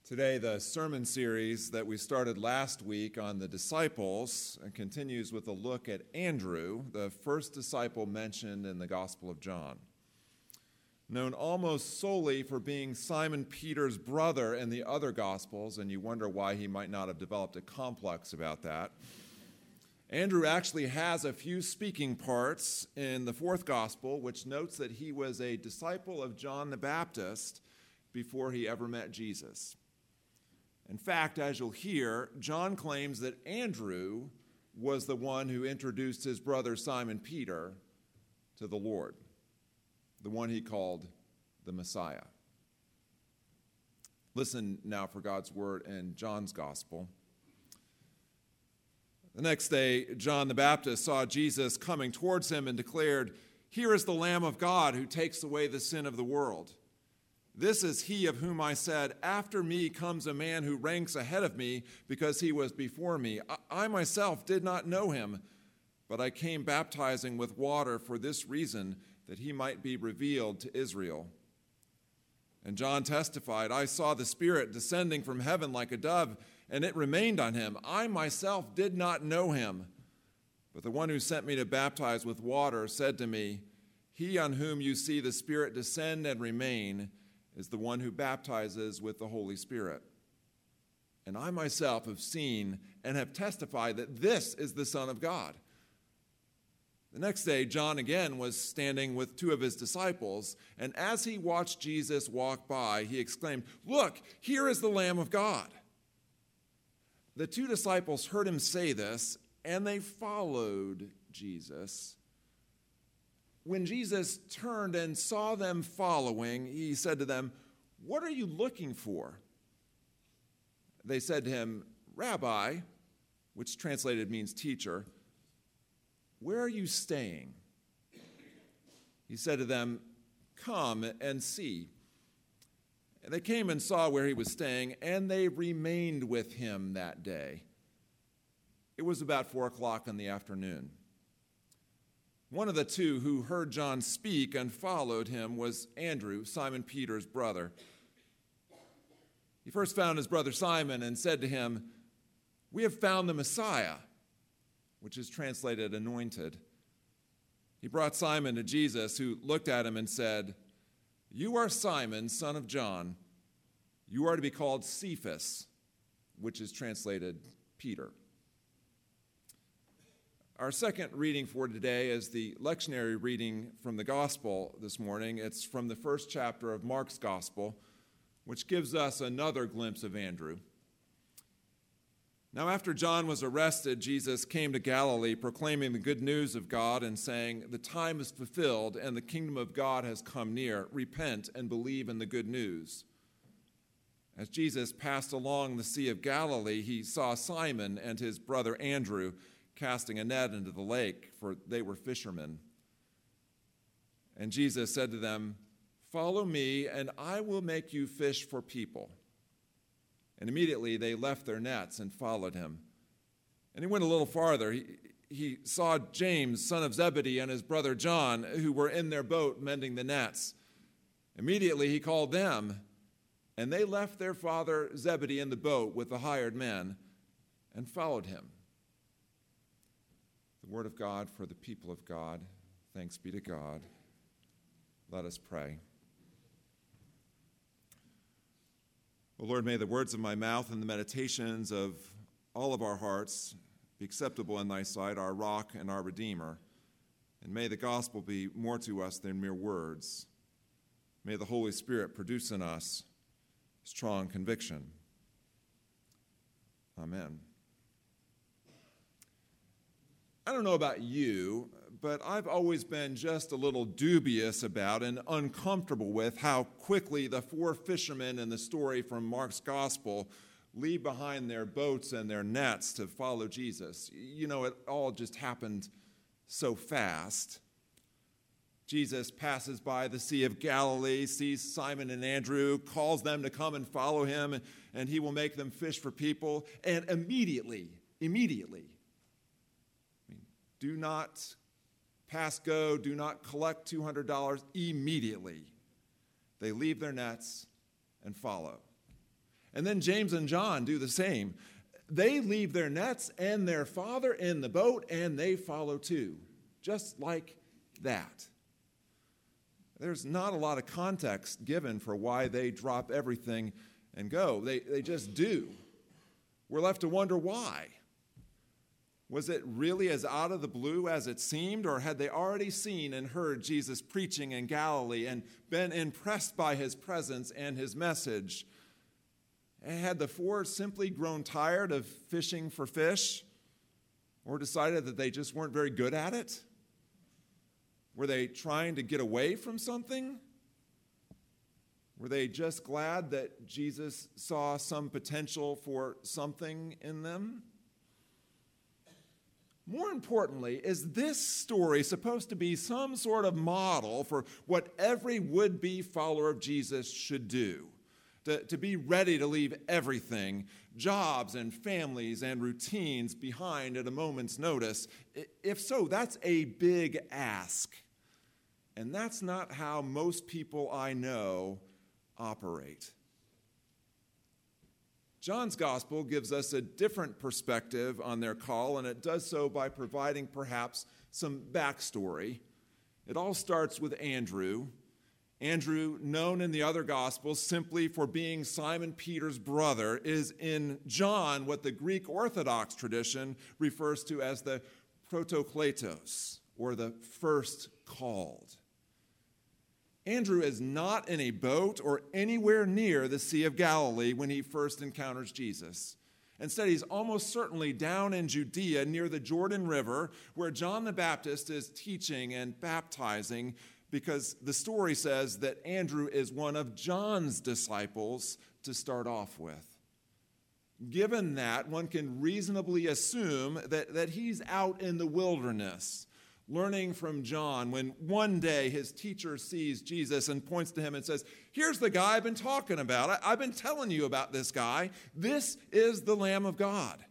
Today, the sermon series that we started last week on the disciples continues with a look at Andrew, the first disciple mentioned in the Gospel of John. Known almost solely for being Simon Peter's brother in the other Gospels, and you wonder why he might not have developed a complex about that, Andrew actually has a few speaking parts in the fourth Gospel, which notes that he was a disciple of John the Baptist before he ever met Jesus. In fact, as you'll hear, John claims that Andrew was the one who introduced his brother Simon Peter to the Lord, the one he called the Messiah. Listen now for God's word in John's Gospel. The next day, John the Baptist saw Jesus coming towards him and declared, "Here is the Lamb of God who takes away the sin of the world. This is he of whom I said, 'After me comes a man who ranks ahead of me because he was before me.' I myself did not know him, but I came baptizing with water for this reason, that he might be revealed to Israel." And John testified, "I saw the Spirit descending from heaven like a dove, and it remained on him. I myself did not know him, but the one who sent me to baptize with water said to me, 'He on whom you see the Spirit descend and remain is the one who baptizes with the Holy Spirit.' And I myself have seen and have testified that this is the Son of God." The next day, John again was standing with two of his disciples, and as he watched Jesus walk by, he exclaimed, "Look, here is the Lamb of God." The two disciples heard him say this, and they followed Jesus. When Jesus turned and saw them following, he said to them, "What are you looking for?" They said to him, "Rabbi," which translated means teacher, "where are you staying?" He said to them, "Come and see." And they came and saw where he was staying, and they remained with him that day. It was about 4:00 in the afternoon. One of the two who heard John speak and followed him was Andrew, Simon Peter's brother. He first found his brother Simon and said to him, "We have found the Messiah," which is translated anointed. He brought Simon to Jesus, who looked at him and said, "You are Simon, son of John. You are to be called Cephas," which is translated Peter. Our second reading for today is the lectionary reading from the Gospel this morning. It's from the first chapter of Mark's Gospel, which gives us another glimpse of Andrew. Now, after John was arrested, Jesus came to Galilee, proclaiming the good news of God and saying, "The time is fulfilled and the kingdom of God has come near. Repent and believe in the good news." As Jesus passed along the Sea of Galilee, he saw Simon and his brother Andrew casting a net into the lake, for they were fishermen. And Jesus said to them, "Follow me, and I will make you fish for people." And immediately they left their nets and followed him. And he went a little farther. He saw James, son of Zebedee, and his brother John, who were in their boat mending the nets. Immediately he called them, and they left their father Zebedee in the boat with the hired men and followed him. The word of God for the people of God. Thanks be to God. Let us pray. O Lord, may the words of my mouth and the meditations of all of our hearts be acceptable in thy sight, our rock and our redeemer. And may the gospel be more to us than mere words. May the Holy Spirit produce in us strong conviction. Amen. I don't know about you, but I've always been just a little dubious about and uncomfortable with how quickly the four fishermen in the story from Mark's Gospel leave behind their boats and their nets to follow Jesus. You know, it all just happened so fast. Jesus passes by the Sea of Galilee, sees Simon and Andrew, calls them to come and follow him, and he will make them fish for people. And immediately, do not pass go, do not collect $200. Immediately, they leave their nets and follow. And then James and John do the same. They leave their nets and their father in the boat, and they follow too, just like that. There's not a lot of context given for why they drop everything and go. They just do. We're left to wonder why. Was it really as out of the blue as it seemed, or had they already seen and heard Jesus preaching in Galilee and been impressed by his presence and his message? And had the four simply grown tired of fishing for fish, or decided that they just weren't very good at it? Were they trying to get away from something? Were they just glad that Jesus saw some potential for something in them? More importantly, is this story supposed to be some sort of model for what every would-be follower of Jesus should do? To be ready to leave everything, jobs and families and routines behind at a moment's notice? If so, that's a big ask. And that's not how most people I know operate. John's gospel gives us a different perspective on their call, and it does so by providing perhaps some backstory. It all starts with Andrew. Andrew, known in the other gospels simply for being Simon Peter's brother, is in John what the Greek Orthodox tradition refers to as the protokletos, or the first called. Andrew is not in a boat or anywhere near the Sea of Galilee when he first encounters Jesus. Instead, he's almost certainly down in Judea near the Jordan River, where John the Baptist is teaching and baptizing, because the story says that Andrew is one of John's disciples to start off with. Given that, one can reasonably assume that he's out in the wilderness, learning from John, when one day his teacher sees Jesus and points to him and says, "Here's the guy I've been talking about. I've been telling you about this guy. This is the Lamb of God."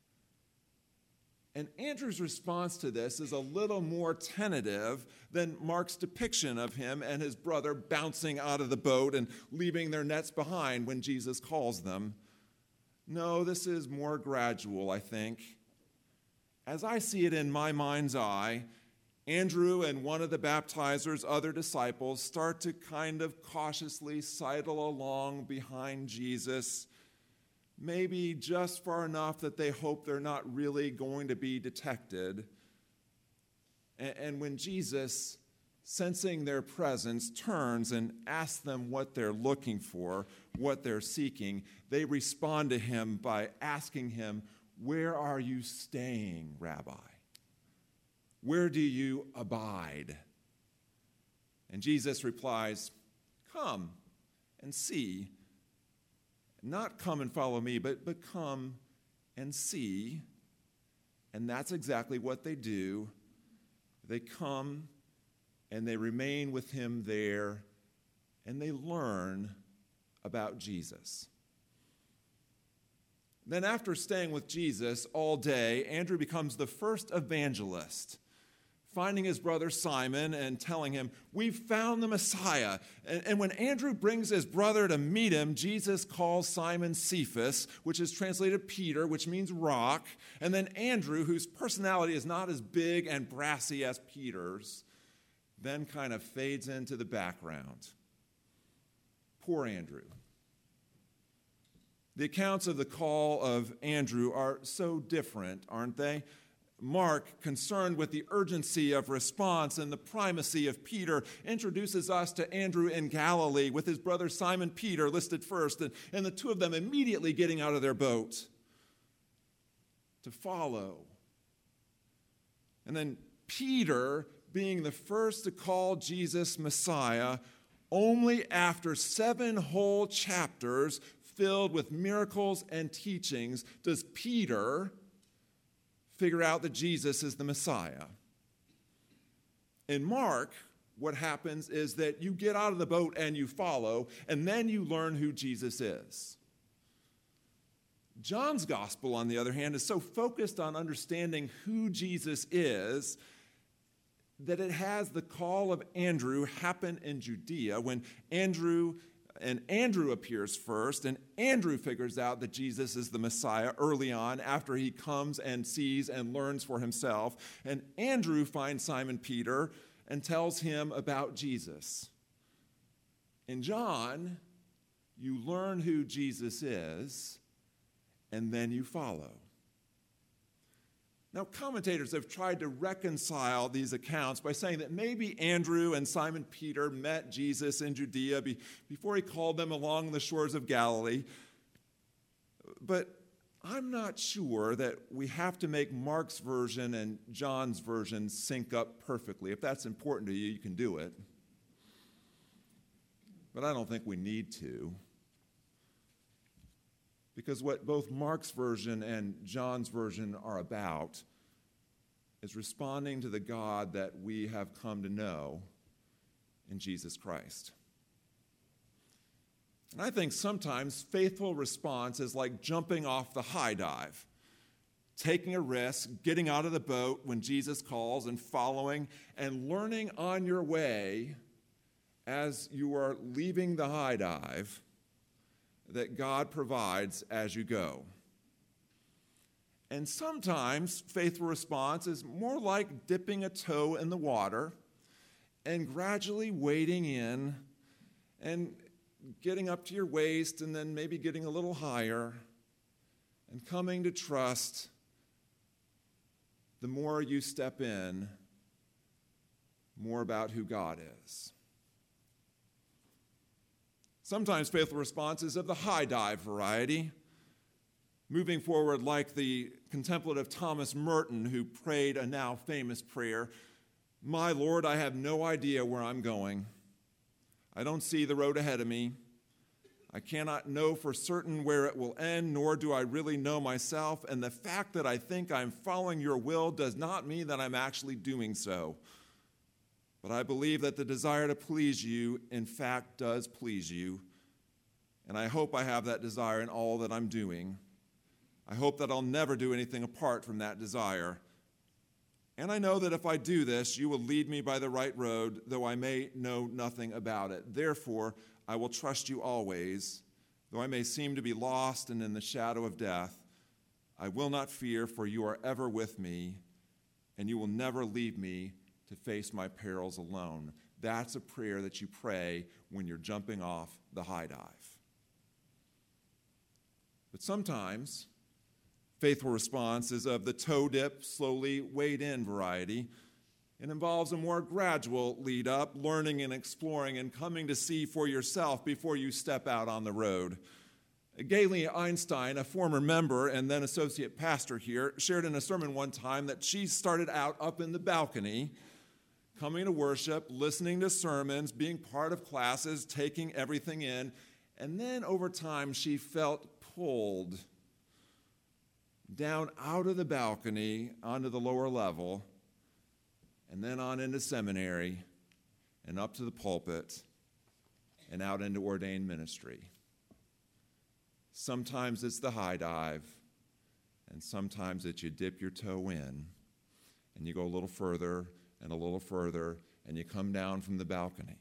And Andrew's response to this is a little more tentative than Mark's depiction of him and his brother bouncing out of the boat and leaving their nets behind when Jesus calls them. No, this is more gradual, I think. As I see it in my mind's eye, Andrew and one of the baptizer's other disciples start to kind of cautiously sidle along behind Jesus, maybe just far enough that they hope they're not really going to be detected. And when Jesus, sensing their presence, turns and asks them what they're looking for, what they're seeking, they respond to him by asking him, "Where are you staying, Rabbi? Where do you abide?" And Jesus replies, "Come and see." Not come and follow me, but come and see. And that's exactly what they do. They come and they remain with him there, and they learn about Jesus. Then after staying with Jesus all day, Andrew becomes the first evangelist, finding his brother Simon and telling him, "We've found the Messiah." And when Andrew brings his brother to meet him, Jesus calls Simon Cephas, which is translated Peter, which means rock. And then Andrew, whose personality is not as big and brassy as Peter's, then kind of fades into the background. Poor Andrew. The accounts of the call of Andrew are so different, aren't they? Mark, concerned with the urgency of response and the primacy of Peter, introduces us to Andrew in Galilee with his brother Simon Peter listed first, and the two of them immediately getting out of their boat to follow. And then Peter being the first to call Jesus Messiah, only after 7 whole chapters filled with miracles and teachings does Peter figure out that Jesus is the Messiah. In Mark, what happens is that you get out of the boat and you follow, and then you learn who Jesus is. John's gospel, on the other hand, is so focused on understanding who Jesus is that it has the call of Andrew happen in Judea when Andrew And Andrew appears first, and Andrew figures out that Jesus is the Messiah early on after he comes and sees and learns for himself. And Andrew finds Simon Peter and tells him about Jesus. In John, you learn who Jesus is, and then you follow. Now, commentators have tried to reconcile these accounts by saying that maybe Andrew and Simon Peter met Jesus in Judea before he called them along the shores of Galilee. But I'm not sure that we have to make Mark's version and John's version sync up perfectly. If that's important to you, you can do it. But I don't think we need to. Because what both Mark's version and John's version are about is responding to the God that we have come to know in Jesus Christ. And I think sometimes faithful response is like jumping off the high dive, taking a risk, getting out of the boat when Jesus calls and following, and learning on your way as you are leaving the high dive that God provides as you go. And sometimes faithful response is more like dipping a toe in the water and gradually wading in and getting up to your waist and then maybe getting a little higher and coming to trust. The more you step in, more about who God is. Sometimes faithful response is of the high dive variety, moving forward like the contemplative Thomas Merton who prayed a now famous prayer, "My Lord, I have no idea where I'm going. I don't see the road ahead of me. I cannot know for certain where it will end, nor do I really know myself, and the fact that I think I'm following your will does not mean that I'm actually doing so. But I believe that the desire to please you, in fact, does please you. And I hope I have that desire in all that I'm doing. I hope that I'll never do anything apart from that desire. And I know that if I do this, you will lead me by the right road, though I may know nothing about it. Therefore, I will trust you always, though I may seem to be lost and in the shadow of death. I will not fear, for you are ever with me, and you will never leave me to face my perils alone." That's a prayer that you pray when you're jumping off the high dive. But sometimes faithful response is of the toe dip, slowly wade in variety. It involves a more gradual lead up, learning and exploring and coming to see for yourself before you step out on the road. Gayle Einstein, a former member and then associate pastor here, shared in a sermon one time that she started out up in the balcony, coming to worship, listening to sermons, being part of classes, taking everything in, and then over time she felt pulled down out of the balcony onto the lower level, and then on into seminary, and up to the pulpit, and out into ordained ministry. Sometimes it's the high dive, and sometimes it's you dip your toe in, and you go a little further, and a little further, and you come down from the balcony.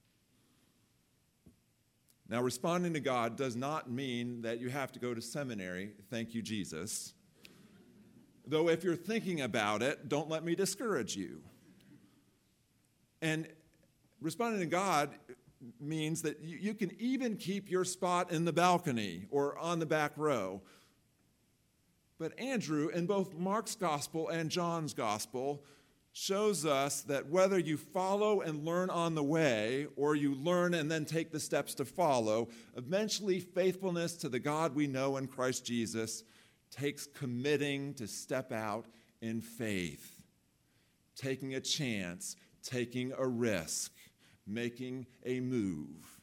Now, responding to God does not mean that you have to go to seminary, thank you, Jesus. Though if you're thinking about it, don't let me discourage you. And responding to God means that you can even keep your spot in the balcony or on the back row. But Andrew, in both Mark's gospel and John's gospel, shows us that whether you follow and learn on the way, or you learn and then take the steps to follow, eventually faithfulness to the God we know in Christ Jesus takes committing to step out in faith, taking a chance, taking a risk, making a move.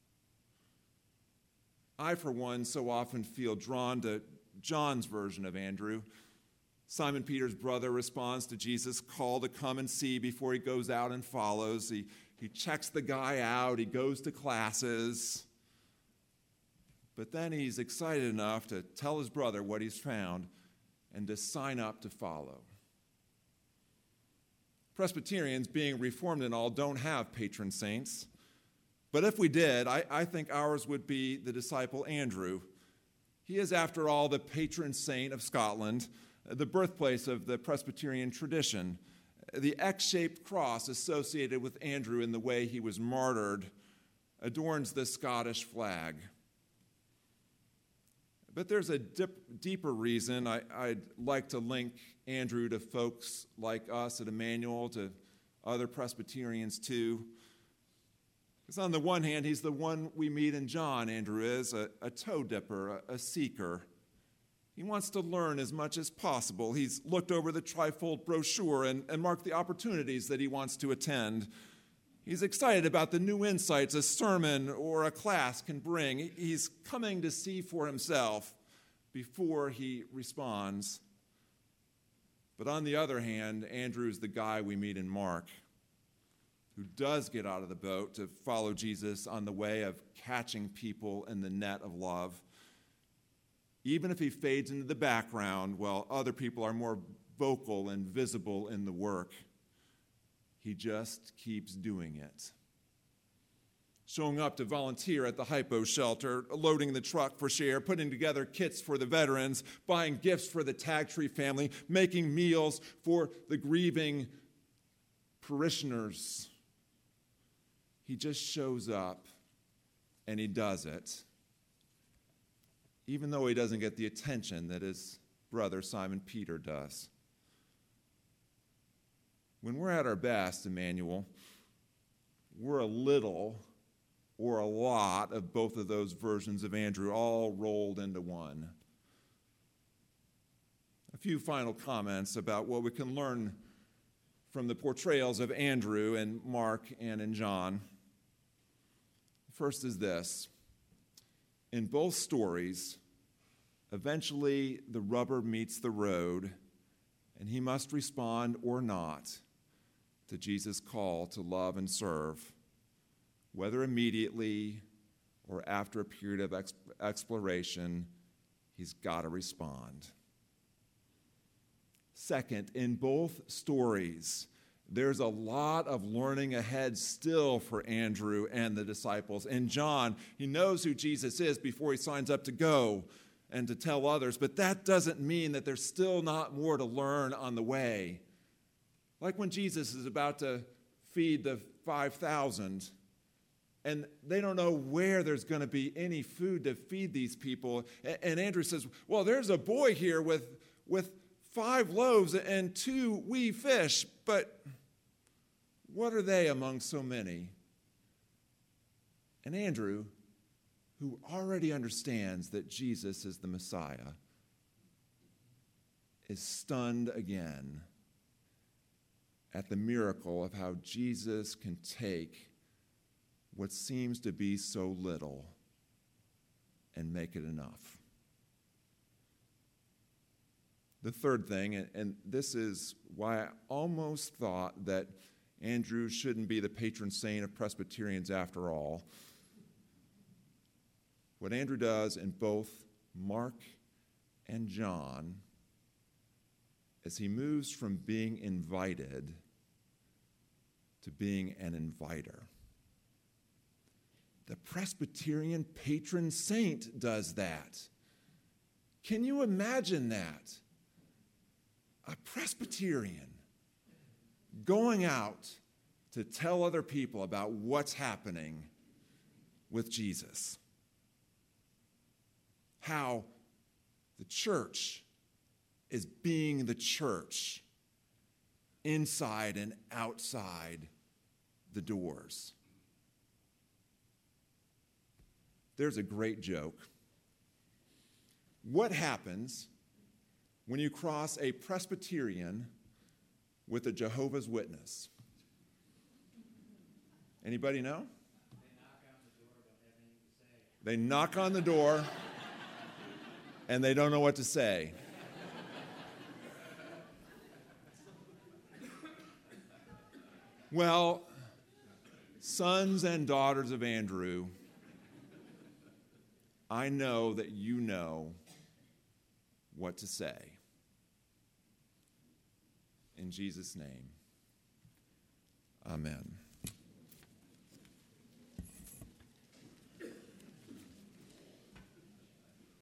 I, for one, so often feel drawn to John's version of Andrew. Simon Peter's brother responds to Jesus' call to come and see before he goes out and follows. He checks the guy out. He goes to classes. But then he's excited enough to tell his brother what he's found and to sign up to follow. Presbyterians, being Reformed and all, don't have patron saints. But if we did, I think ours would be the disciple Andrew. He is, after all, the patron saint of Scotland, the birthplace of the Presbyterian tradition. The X-shaped cross associated with Andrew in the way he was martyred adorns the Scottish flag. But there's a deeper reason I'd like to link Andrew to folks like us at Emmanuel, to other Presbyterians too. Because on the one hand, he's the one we meet in John, Andrew is, a toe dipper, a seeker. He wants to learn as much as possible. He's looked over the trifold brochure and marked the opportunities that he wants to attend. He's excited about the new insights a sermon or a class can bring. He's coming to see for himself before he responds. But on the other hand, Andrew's the guy we meet in Mark, who does get out of the boat to follow Jesus on the way of catching people in the net of love. Even if he fades into the background while other people are more vocal and visible in the work, he just keeps doing it. Showing up to volunteer at the hypo shelter, loading the truck for share, putting together kits for the veterans, buying gifts for the Tagtree family, making meals for the grieving parishioners. He just shows up and he does it, even though he doesn't get the attention that his brother Simon Peter does. When we're at our best, Emmanuel, we're a little or a lot of both of those versions of Andrew all rolled into one. A few final comments about what we can learn from the portrayals of Andrew in Mark and in John. First is this. In both stories, eventually the rubber meets the road, and he must respond or not to Jesus' call to love and serve, whether immediately or after a period of exploration, he's got to respond. Second, in both stories, there's a lot of learning ahead still for Andrew and the disciples. In John, he knows who Jesus is before he signs up to go and to tell others, but that doesn't mean that there's still not more to learn on the way. Like when Jesus is about to feed the 5,000, and they don't know where there's going to be any food to feed these people. And Andrew says, well, there's a boy here with 5 loaves and 2 wee fish, but what are they among so many? And Andrew, who already understands that Jesus is the Messiah, is stunned again at the miracle of how Jesus can take what seems to be so little and make it enough. The third thing, and this is why I almost thought that Andrew shouldn't be the patron saint of Presbyterians after all. What Andrew does in both Mark and John is he moves from being invited to being an inviter. The Presbyterian patron saint does that. Can you imagine that? A Presbyterian going out to tell other people about what's happening with Jesus. How the church is being the church inside and outside the doors. There's a great joke. What happens when you cross a Presbyterian with a Jehovah's Witness? Anybody know? They knock on the door and they don't know what to say. Well, sons and daughters of Andrew, I know that you know what to say. In Jesus' name, amen.